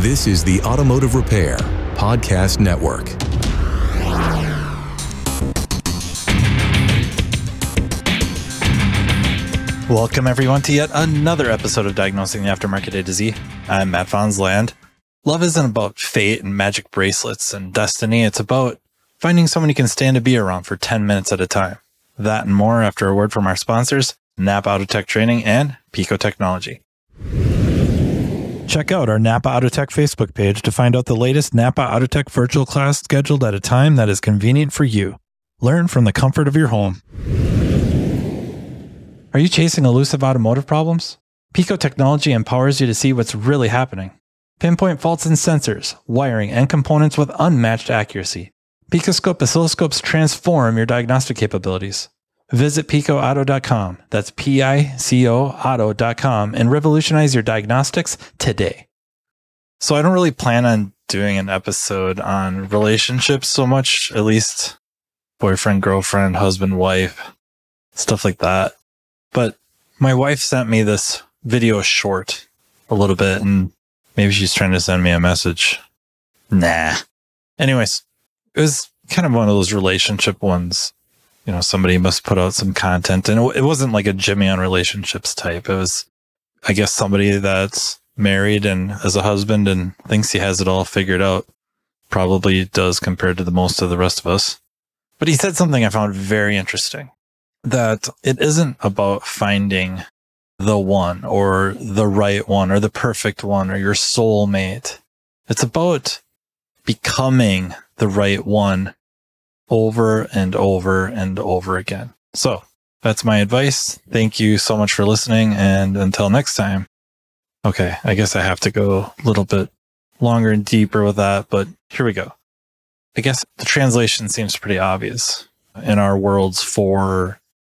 This is the Automotive Repair Podcast Network. Welcome, everyone, to yet another episode of Diagnosing the Aftermarket A to Z. I'm Matt Fonsland. Love isn't about fate and magic bracelets and destiny. It's about finding someone you can stand to be around for 10 minutes at a time. That and more after a word from our sponsors, Napa Autotech Training and Pico Technology. Check out our Napa Autotech Facebook page to find out the latest Napa Autotech virtual class scheduled at a time that is convenient for you. Learn from the comfort of your home. Are you chasing elusive automotive problems? Pico Technology empowers you to see what's really happening. Pinpoint faults in sensors, wiring, and components with unmatched accuracy. Picoscope oscilloscopes transform your diagnostic capabilities. Visit picoauto.com, that's P-I-C-O auto.com, and revolutionize your diagnostics today. So I don't really plan on doing an episode on relationships so much, at least boyfriend, girlfriend, husband, wife, stuff like that. But my wife sent me this video short a little bit, and maybe she's trying to send me a message. Nah. Anyways, it was kind of one of those relationship ones. You know, somebody must put out some content, and it wasn't like a Jimmy on relationships type. It was, I guess, somebody that's married and as a husband and thinks he has it all figured out. Probably does compared to the most of the rest of us. But he said something I found very interesting, that it isn't about finding the one or the right one or the perfect one or your soulmate. It's about becoming the right one over and over and over again. So that's my advice. Thank you so much for listening. And until next time. Okay, I guess I have to go a little bit longer and deeper with that, but here we go. I guess the translation seems pretty obvious in our worlds for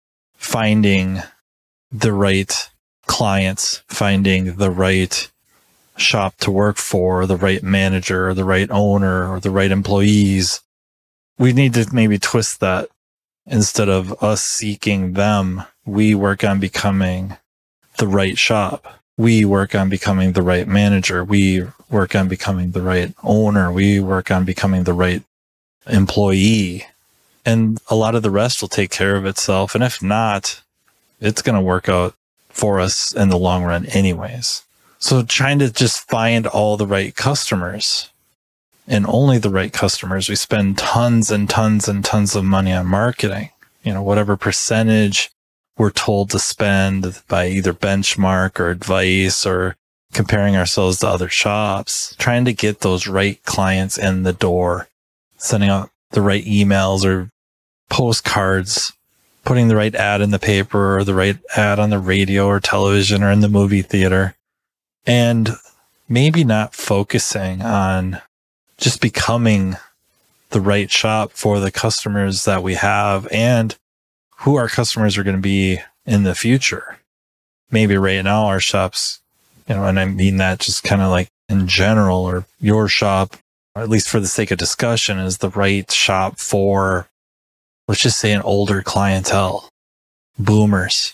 finding the right clients, finding the right shop to work for, the right manager, or the right owner, or the right employees. We need to maybe twist that. Instead of us seeking them, we work on becoming the right shop. We work on becoming the right manager. We work on becoming the right owner. We work on becoming the right employee. And a lot of the rest will take care of itself. And if not, it's going to work out for us in the long run anyways. So trying to just find all the right customers and only the right customers. We spend tons and tons and tons of money on marketing, you know, whatever percentage we're told to spend by either benchmark or advice or comparing ourselves to other shops, trying to get those right clients in the door, sending out the right emails or postcards, putting the right ad in the paper or the right ad on the radio or television or in the movie theater, and maybe not focusing on just becoming the right shop for the customers that we have and who our customers are going to be in the future. Maybe right now our shops, you know, and I mean that just kind of like in general, or your shop, or at least for the sake of discussion, is the right shop for, let's just say, an older clientele, boomers.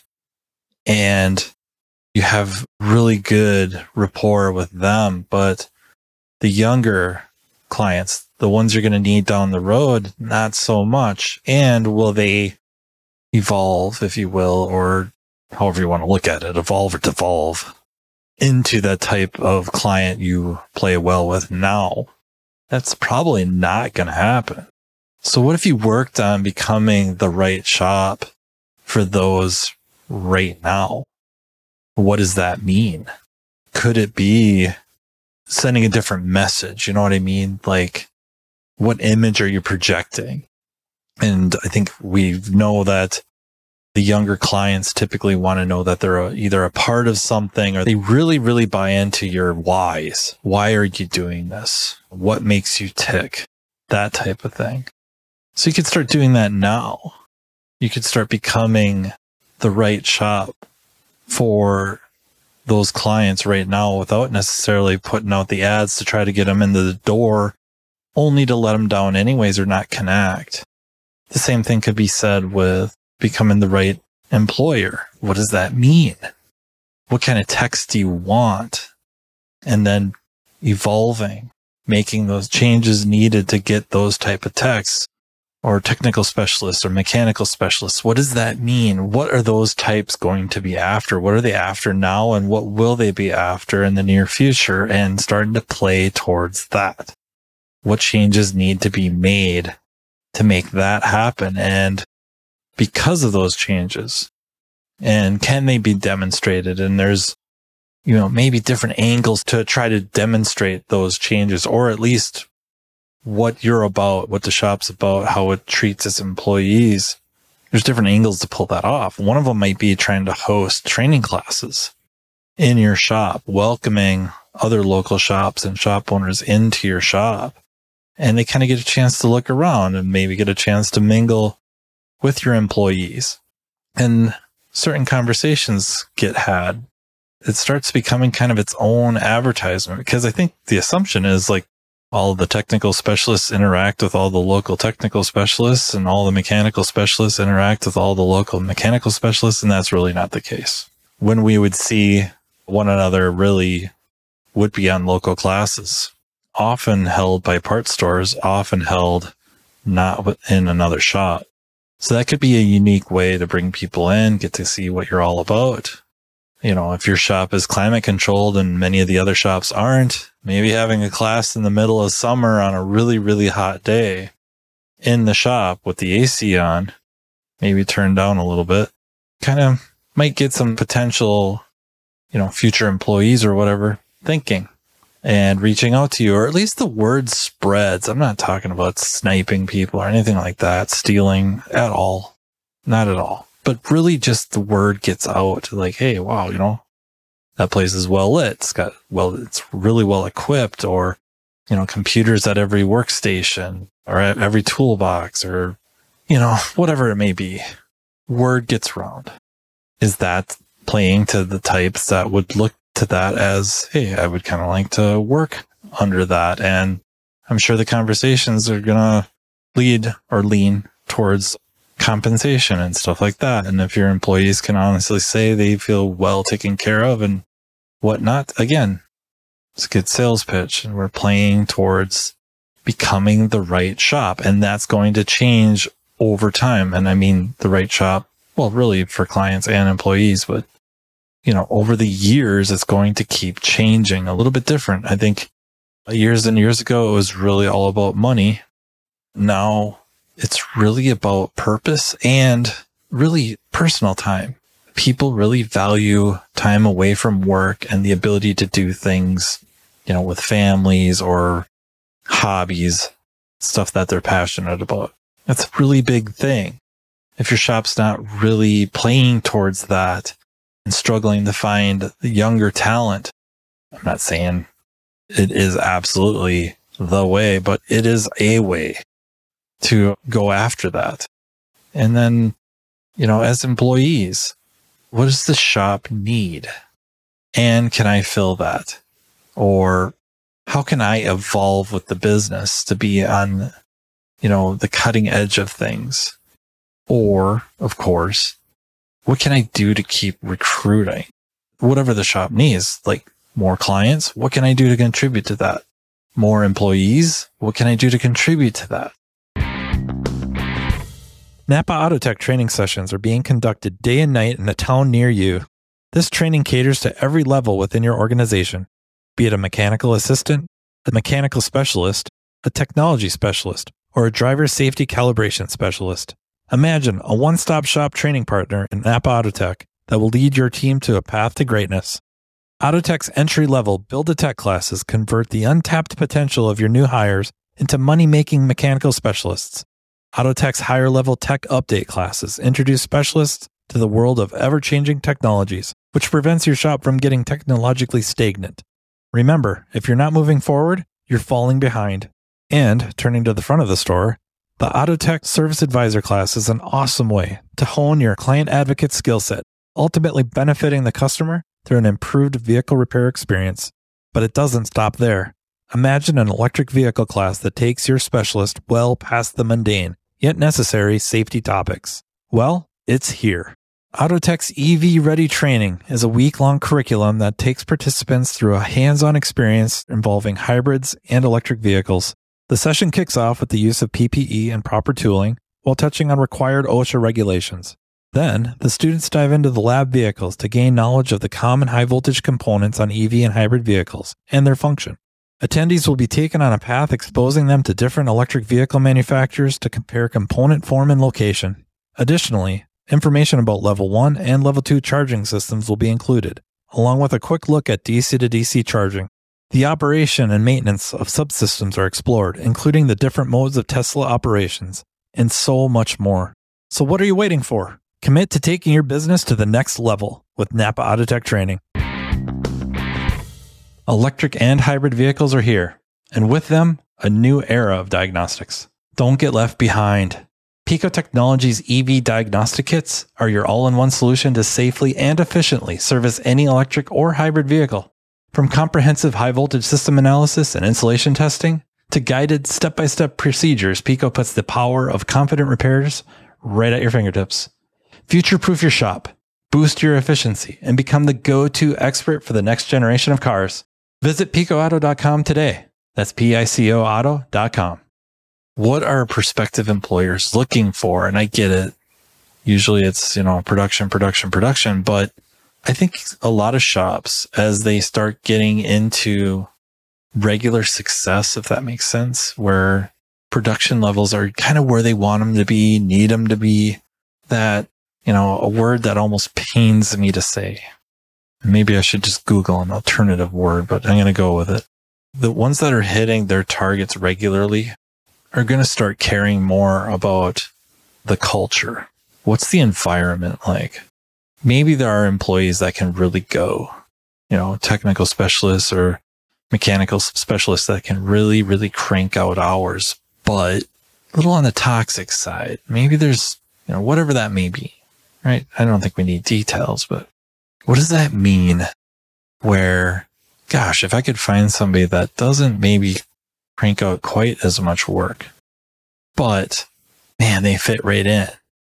And you have really good rapport with them, but the younger clients, the ones you're going to need down the road, not so much. And will they evolve, if you will, or however you want to look at it, evolve or devolve into that type of client you play well with now? That's probably not going to happen. So what if you worked on becoming the right shop for those right now? What does that mean? Could it be sending a different message? You know what I mean? Like, what image are you projecting? And I think we know that the younger clients typically want to know that they're either a part of something or they really, really buy into your whys. Why are you doing this? What makes you tick? That type of thing. So you could start doing that now. You could start becoming the right shop for those clients right now without necessarily putting out the ads to try to get them into the door, only to let them down anyways or not connect. The same thing could be said with becoming the right employer. What does that mean? What kind of text do you want? And then evolving, making those changes needed to get those type of techs or technical specialists or mechanical specialists. What does that mean? What are those types going to be after? What are they after now? And what will they be after in the near future? And starting to play towards that. What changes need to be made to make that happen? And because of those changes, and can they be demonstrated? And there's, maybe different angles to try to demonstrate those changes, or at least what you're about, what the shop's about, how it treats its employees. There's different angles to pull that off. One of them might be trying to host training classes in your shop, welcoming other local shops and shop owners into your shop. And they kind of get a chance to look around and maybe get a chance to mingle with your employees. And certain conversations get had. It starts becoming kind of its own advertisement, because I think the assumption is like all of the technical specialists interact with all the local technical specialists, and all the mechanical specialists interact with all the local mechanical specialists. And that's really not the case. When we would see one another really would be on local classes, often held by parts stores, often held not within another shop. So that could be a unique way to bring people in, get to see what you're all about. If your shop is climate controlled and many of the other shops aren't, maybe having a class in the middle of summer on a really, really hot day in the shop with the AC on, maybe turned down a little bit, kind of might get some potential, future employees or whatever thinking and reaching out to you, or at least the word spreads. I'm not talking about sniping people or anything like that, stealing at all. Not at all. But really just the word gets out like, hey, wow, that place is well lit. It's really well equipped, or, computers at every workstation or at every toolbox, or, whatever it may be. Word gets around. Is that playing to the types that would look to that as, hey, I would kind of like to work under that? And I'm sure the conversations are going to lead or lean towards compensation and stuff like that. And if your employees can honestly say they feel well taken care of and whatnot, again, it's a good sales pitch, and we're playing towards becoming the right shop. And that's going to change over time. And I mean, the right shop, well, really for clients and employees, but over the years, it's going to keep changing a little bit different. I think years and years ago, it was really all about money. Now it's really about purpose and really personal time. People really value time away from work and the ability to do things, with families or hobbies, stuff that they're passionate about. That's a really big thing. If your shop's not really playing towards that and struggling to find the younger talent, I'm not saying it is absolutely the way, but it is a way to go after that. And then, as employees, what does the shop need? And can I fill that? Or how can I evolve with the business to be on, the cutting edge of things? Or, of course, what can I do to keep recruiting? Whatever the shop needs, like more clients, what can I do to contribute to that? More employees, what can I do to contribute to that? Napa Autotech training sessions are being conducted day and night in a town near you. This training caters to every level within your organization, be it a mechanical assistant, a mechanical specialist, a technology specialist, or a driver safety calibration specialist. Imagine a one-stop shop training partner in Napa Autotech that will lead your team to a path to greatness. Autotech's entry-level Build-A-Tech classes convert the untapped potential of your new hires into money-making mechanical specialists. Autotech's higher-level tech update classes introduce specialists to the world of ever-changing technologies, which prevents your shop from getting technologically stagnant. Remember, if you're not moving forward, you're falling behind. And, turning to the front of the store, the Autotech Service Advisor class is an awesome way to hone your client advocate skill set, ultimately benefiting the customer through an improved vehicle repair experience. But it doesn't stop there. Imagine an electric vehicle class that takes your specialist well past the mundane, yet necessary safety topics. Well, it's here. Autotech's EV Ready Training is a week-long curriculum that takes participants through a hands-on experience involving hybrids and electric vehicles. The session kicks off with the use of PPE and proper tooling while touching on required OSHA regulations. Then, the students dive into the lab vehicles to gain knowledge of the common high-voltage components on EV and hybrid vehicles and their function. Attendees will be taken on a path exposing them to different electric vehicle manufacturers to compare component form and location. Additionally, information about Level 1 and Level 2 charging systems will be included, along with a quick look at DC to DC charging. The operation and maintenance of subsystems are explored, including the different modes of Tesla operations, and so much more. So what are you waiting for? Commit to taking your business to the next level with Napa Autotech training. Electric and hybrid vehicles are here, and with them, a new era of diagnostics. Don't get left behind. Pico Technologies EV diagnostic kits are your all-in-one solution to safely and efficiently service any electric or hybrid vehicle. From comprehensive high-voltage system analysis and installation testing to guided step-by-step procedures, Pico puts the power of confident repairs right at your fingertips. Future-proof your shop, boost your efficiency, and become the go-to expert for the next generation of cars. Visit picoauto.com today. That's PICOauto.com. What are prospective employers looking for? And I get it. Usually it's, production, but I think a lot of shops, as they start getting into regular success, if that makes sense, where production levels are kind of where they want them to be, need them to be, that, a word that almost pains me to say. Maybe I should just Google an alternative word, but I'm going to go with it. The ones that are hitting their targets regularly are going to start caring more about the culture. What's the environment like? Maybe there are employees that can really go, technical specialists or mechanical specialists that can really, really crank out hours, but a little on the toxic side. Maybe there's, whatever that may be, right? I don't think we need details, but what does that mean? Where, gosh, if I could find somebody that doesn't maybe crank out quite as much work, but man, they fit right in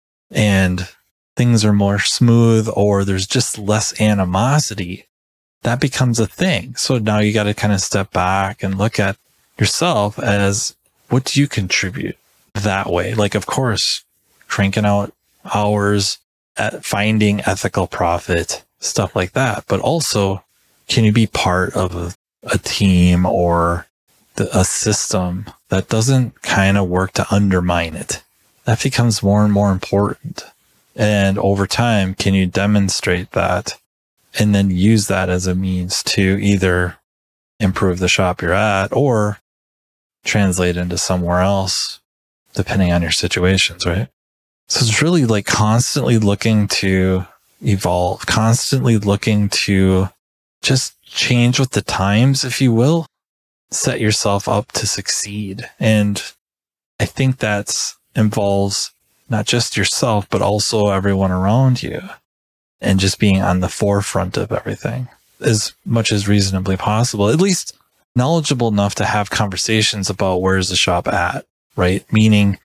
and things are more smooth, or there's just less animosity, that becomes a thing. So now you got to kind of step back and look at yourself as, what do you contribute that way? Like, of course, cranking out hours, at finding ethical profit, stuff like that. But also, can you be part of a team or a system that doesn't kind of work to undermine it? That becomes more and more important. And over time, can you demonstrate that and then use that as a means to either improve the shop you're at or translate into somewhere else, depending on your situations, right? So it's really like constantly looking to evolve, constantly looking to just change with the times, if you will, set yourself up to succeed. And I think that involves not just yourself, but also everyone around you, and just being on the forefront of everything as much as reasonably possible, at least knowledgeable enough to have conversations about where's the shop at, right? Meaning,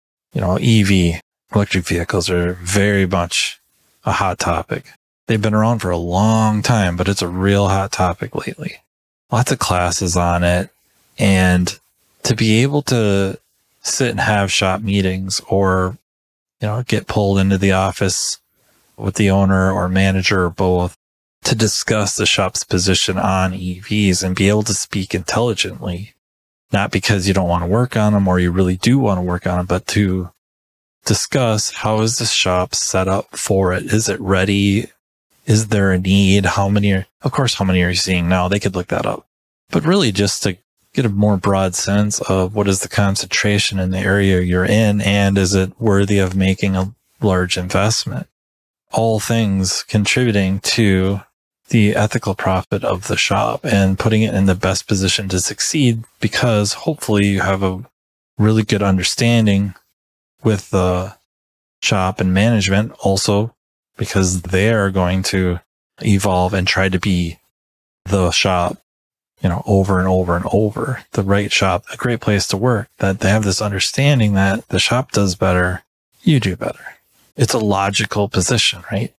EV, electric vehicles are very much a hot topic. They've been around for a long time, but it's a real hot topic lately. Lots of classes on it. And to be able to sit and have shop meetings or, get pulled into the office with the owner or manager or both to discuss the shop's position on EVs and be able to speak intelligently, not because you don't want to work on them or you really do want to work on them, but to discuss how is the shop set up for it? Is it ready? Is there a need? How many are you seeing now? They could look that up. But really just to get a more broad sense of what is the concentration in the area you're in, and is it worthy of making a large investment? All things contributing to the ethical profit of the shop and putting it in the best position to succeed, because hopefully you have a really good understanding with the shop and management also, because they are going to evolve and try to be the shop, over and over and over, the right shop, a great place to work, that they have this understanding that the shop does better, you do better. It's a logical position, right?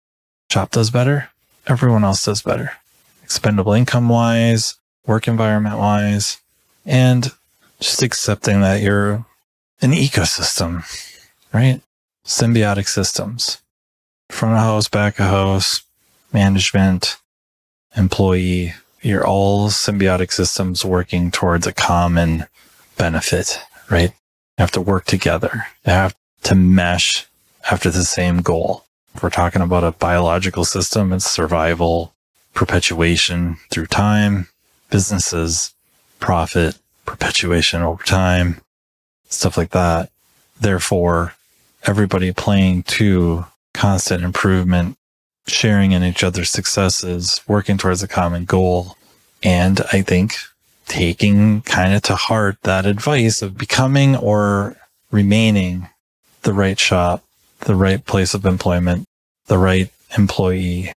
Shop does better, everyone else does better. Expendable income wise, work environment wise, and just accepting that you're an ecosystem, right? Symbiotic systems. Front of house, back of house, management, employee. You're all symbiotic systems working towards a common benefit, right? You have to work together. You have to mesh after the same goal. If we're talking about a biological system, it's survival, perpetuation through time, businesses, profit, perpetuation over time, stuff like that. Therefore, everybody playing to constant improvement, sharing in each other's successes, working towards a common goal. And I think taking kind of to heart that advice of becoming or remaining the right shop, the right place of employment, the right employee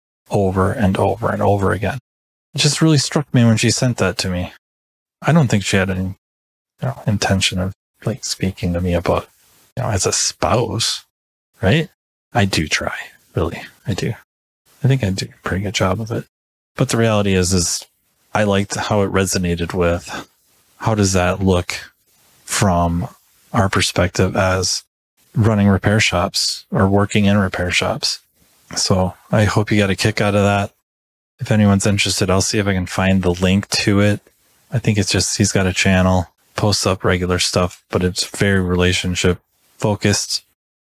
over and over and over again. It just really struck me when she sent that to me. I don't think she had any intention of like speaking to me about, as a spouse, right? I do try, really. I do. I think I do a pretty good job of it. But the reality is I liked how it resonated with how does that look from our perspective as running repair shops or working in repair shops. So I hope you got a kick out of that. If anyone's interested, I'll see if I can find the link to it. I think it's just, he's got a channel, posts up regular stuff, but it's very relationship focused.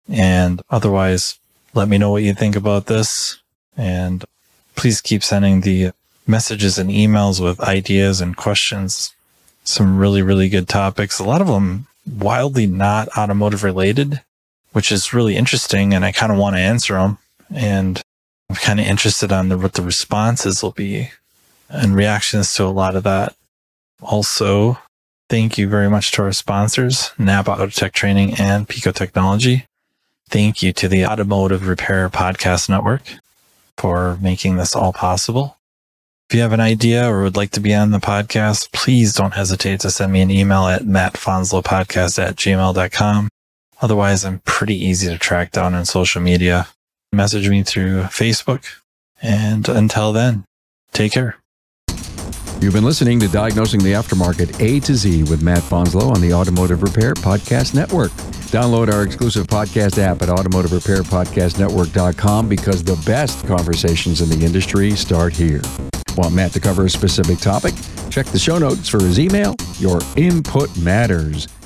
And otherwise, let me know what you think about this. And please keep sending the messages and emails with ideas and questions. Some really, really good topics. A lot of them wildly not automotive related, which is really interesting. And I kind of want to answer them. And I'm kind of interested on what the responses will be and reactions to a lot of that. Also, thank you very much to our sponsors, Napa Auto Tech Training and Pico Technology. Thank you to the Automotive Repair Podcast Network for making this all possible. If you have an idea or would like to be on the podcast, please don't hesitate to send me an email at mattfonslopodcast@gmail.com. Otherwise, I'm pretty easy to track down on social media. Message me through Facebook. And until then, take care. You've been listening to Diagnosing the Aftermarket A to Z with Matt Fonslow on the Automotive Repair Podcast Network. Download our exclusive podcast app at automotiverepairpodcastnetwork.com because the best conversations in the industry start here. Want Matt to cover a specific topic? Check the show notes for his email. Your input matters.